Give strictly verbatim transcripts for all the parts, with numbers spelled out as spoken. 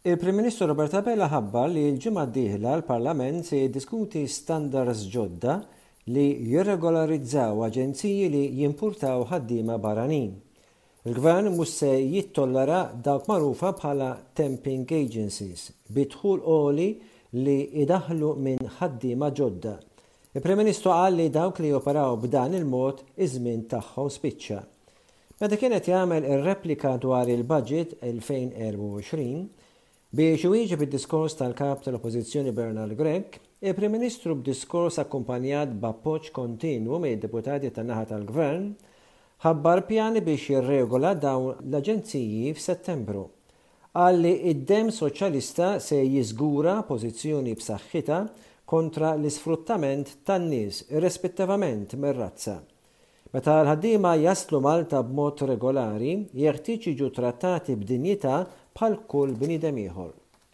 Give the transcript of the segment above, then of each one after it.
Il-Prim Ministru Robert Abela ħabbar li l-ġimgħa d-dieħla l-Parlament se jiddiskuti standards ġodda li jirregolarizzaw aġenziji li jimpurtaw ħaddiema barranin. Il-Gvern mhux se jittollara dawk magħrufa bħala temping agencies bidħul għoli li idaħlu minn ħaddiema ġodda. Il-Prim Ministru qal li dawk li joperaw b'dan il-mod iż-żmien tagħhom spiċċa. Meta kienet jagħmel ir-replika dwar il-budget elfejn u erba' u għoxrin, biex iwieġeb id-diskors tal-kap tal-Oppożizzjoni Bernard Gregg, il-Prim Ministru b'diskors akkumpanjat b'appoġġ kontinwu mid-deputati tan-naħa tal-Gvern, ħabbar pjani biex jirregola dawn l-aġenziji f'Settembru. Qal li id-Dem Soċjalista se jiżgura pożizzjoni b'saħħitha kontra l-isfruttament tan-nies irrispettivament mir-razza. Meta l-ħaddiema jaslu Malta b'mod regolari, jeħtieġ jiġu trattati b'dinjità bħal kull bniedem ieħor.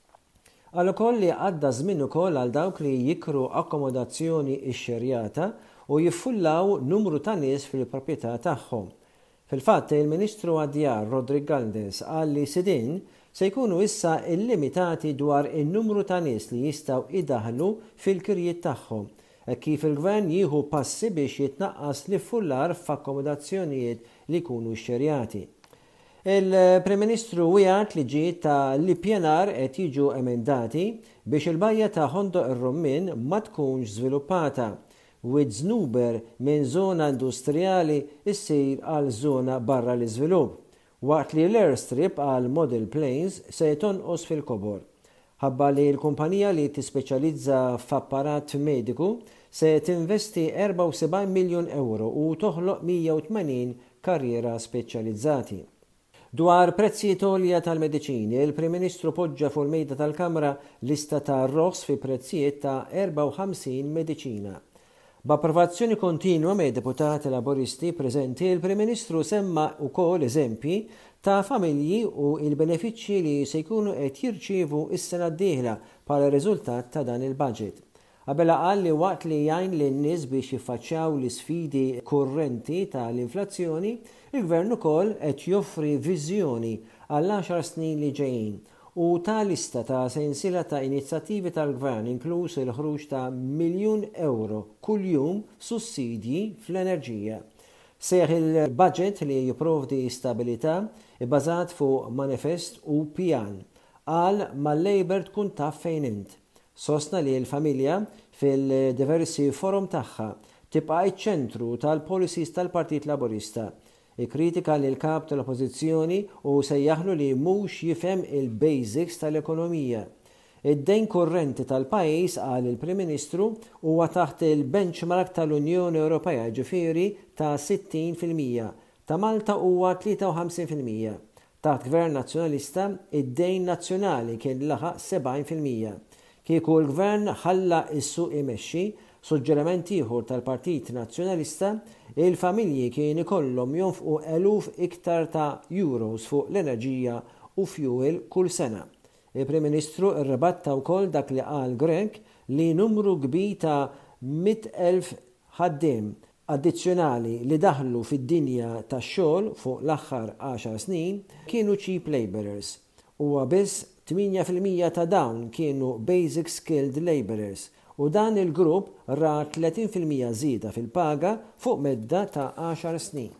Qal ukoll li għadda żmien ukoll għal dawk li jikru akkomodazzjoni xxerjata u jiffullaw numru ta' nies fil-proprjetà tagħhom. Fil-fatt, il-Ministru għad-Djar Rodrik Galdes qal li sidin se jkunu issa illimitati dwar in-numru ta' nies li jistgħu idaħlu fil-kirjiet tagħhom, kif il-Gvern jieħu passi biex jitnaqqas l-iffullar f'akkomodazzjonijiet li jkunu xxerjati. Il-Prim Ministru wieħed li ġiet ta' l-I P N R qed jiġu emendati biex il-bajja ta' Hondo ir-Rummin ma tkunx żviluppata u żnuber minn żona industrijali issir għal żona barra l-iżvilupp, waqt li l-airstrip għal Model Planes se tonqos fil-kobor. Ħabba li l-kumpanija li tispeċjalizza f'apparat mediku se tinvesti erba' u sebgħin miljun euro u toħloq mija u tmenin karriera speċjalizzati. Dwar prezzijiet għolja tal-mediċini, il-Prim Ministru poġġa fuq il-mejda tal-Kamra lista ta' ross fi prezzijiet ta' erba' u ħamsin mediċina. B'approvazzjoni kontinwa me deputati laboristi preżenti, il-Prim Ministru semma wkoll eżempji ta' familji u il-benefiċċji li se jkunu qed jirċievu is-sena d-dieħla bħala riżultat ta' dan il-budget. Abela qal li waqt li jgħin lin-nies biex jiffaċċjaw l-isfidi kurrenti tal-inflazzjoni, il-Gvern ukoll qed joffri viżjoni għall għaxar snin li ġejjin u ta' lista ta' sensiela ta' inizjattivi tal-Gvern inkluż il-ħruġ ta' miljun euro kuljum sussidji fl-enerġija. Seħ il-budget li jipprovdi stabilità ibbażat fuq manifest u pjan qal mal-Labor tkun taf fejn int. Sostna li l-familja fil-diversi forum tagħha tibqa' iċ-ċentru tal-policies tal-Partit Laburista. Ikkritika li l-kap tal-Oppożizzjoni u sejjaħlu li mhux jifhem il-basics tal-ekonomija. Id-dejn kurrenti tal-pajjiż qal il-Prim Ministru huwa taħt il-benchmark tal-Unjoni Ewropea ġifieri ta' sittin fil-mija, ta' Malta huwa tlieta u ħamsin fil-mija. Taħt Gvern Nazzjonalista id-dejn nazzjonali kien laħaq sebgħin fil-mija. Kieku l-Gvern ħalla is-suq imexxi, suġġerament ieħor tal-Partit Nazzjonalista, il-familji kien ikollhom jonfqu eluf iktar ta' euros fuq l-enerġija u fuel kull sena. Il-Prim Ministru rrebatta wkoll dak li qal Gregg li numru kbir ta' mid elf ħaddiem addizzjonali li daħlu fid-dinja tax-xogħol fuq l-aħħar għaxar snin kienu cheap laborers. Huwa biss tminja fil-mija ta' dawn kienu basic skilled laborers u dan il-grupp ra tletin fil-mija żieda fil-paga fuq medda ta' għaxar snin.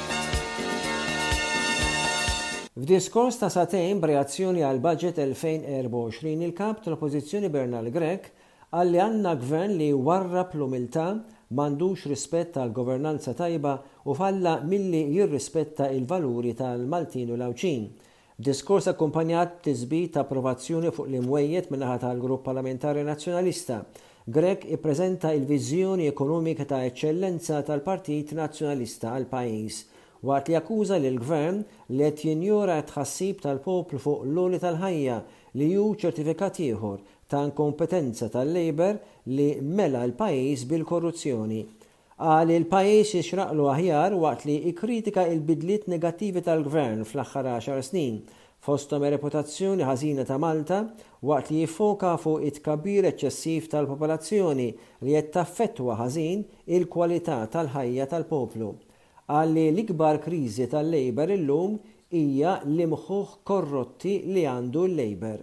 F'diskors ta' satejn b'reazzjoni għal budget elfejn u erba' u għoxrin, il-kap tal-Oppożizzjoni Bernard Gregg qal li għandna gvern li warrab l-umiltà, m'għandux rispett għall governanza tajba u falla milli jirrispetta il-valuri tal-Maltin u l-Awċin. Diskors akkumpanjat b'tisbit ta' approvazzjoni fuq l-imwejjed min-naħa tal-Grupp Parlamentari Nazzjonalista. Gregg ippreżenta l-viżjoni ekonomika ta' eċċellenza tal-Partit Nazzjonalista għal pajjiż, waqt li akkuża lill gvern li qed jinjora t-tħassib tal-poplu fuq l-għoli tal-ħajja li hu ċertifikat ieħor ta' inkompetenza tal-Labor li mela l-pajjiż bil-korruzzjoni. Qal il-pajjiż jixraqlu aħjar waqt li ikkritika l-bidliet negattivi tal-Gvern fl-aħħar għaxar snin, fosthom reputazzjoni ħażina ta' Malta waqt li jiffoka fuq it-tkabbir eċċessiv tal-popolazzjoni li qed taffettwa ħażin il-kwalità tal-ħajja tal-poplu. Qal li l-ikbar kriżi tal-Labor illum hija l-imħuħ korrotti li għandu l-Labor.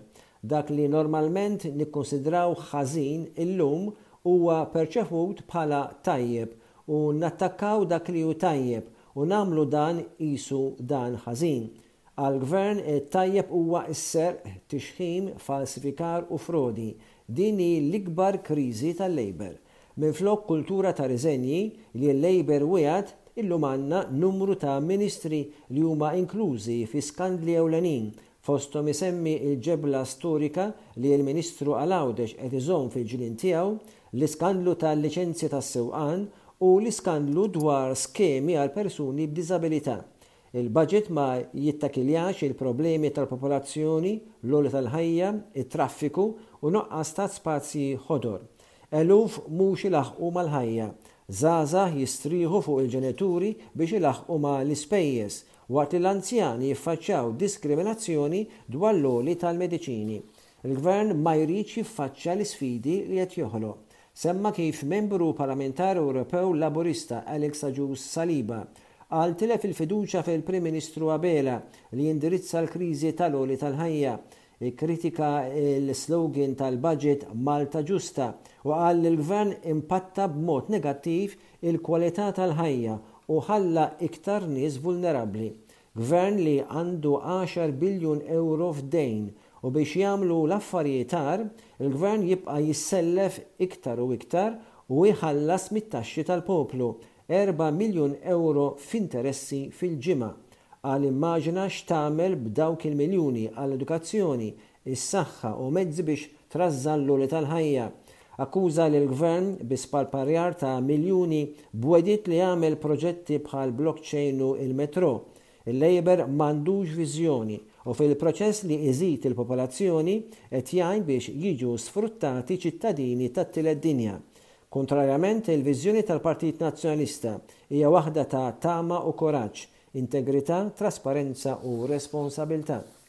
dak li normalment nikkonsidraw ħażin illum huwa perċevut bħala tajjeb u nattakkaw dak li hu tajjeb u nagħmlu dan qisu dan ħażin. Għal-gvern tajjeb huwa s-serq, tixħim, falsifikar u frodi. Din hi l-ikbar kriżi tal-Labor. Minflok kultura ta' riżenji li l-Labor wieħed illum għandna numru ta' ministri li huma inklużi fi skandli ewlenin fosthom isemmi il-ġebla storika li l-Ministru Għalawdex qed iżomm fil-ġilien tiegħu, l-iskandlu tal-liċenzji tas-sewqan u l-iskandlu dwar skemi għal persuni b'diżabilità. Il-budget ma jittakiljax il-problemi tal-popolazzjoni, l-għoli tal-ħajja, it-traffiku u noqqas ta' spazji ħodor. Eluf mhux ilaħqu mal-ħajja. Żgħażagħ jistrieħu fuq il-ġenituri biex ilaħqu ma l-ispejjeż waqt li l-anzjani jiffaċċjaw diskriminazzjoni dwar l-għoli tal-mediċini. Il-Gvern ma jridx jiffaċċja l-isfidi li qed joħloq. Semma kif membru parlamentari Ewropew Laburista Alex Agius Saliba għal tilef il-fiduċa fil-Prim Ministru Abela li jindirizza l-kriżi tal-għoli tal-ħajja, kritika l-slogan tal-budget Malta Ġusta u qal li l-Gvern impatta b'mod negattiv il-kwalità tal-ħajja u ħalla iktar nies vulnerabbli. Gvern li għandu għaxar biljun euro f'dejn u biex jagħmlu l-affarijiet għar, il-Gvern jibqa' jissellef iktar u iktar u jħallas mit-taxxi tal-poplu erba' miljun euro f'interessi fil-ġimgħa. Għal immaġina x'tagħmel b'dawk il-miljuni għall-edukazzjoni, is-saħħa u mezzi biex trażżan l-għoli tal-ħajja. Akkuża lill gvern bi spalparjar ta' miljuni b'wediet li jagħmel proġetti bħal blockchain u il-metro. Il-Labor m'għandux viżjoni u fil-proċess li iżid il-popolazzjoni qed jgħin biex jiġu sfruttati ċittadini tat-tielet dinja. Kontrarjament il-viżjoni tal-Partit Nazzjonalista hija waħda ta' tama u koraġġ, integrità, trasparenza u responsabilità.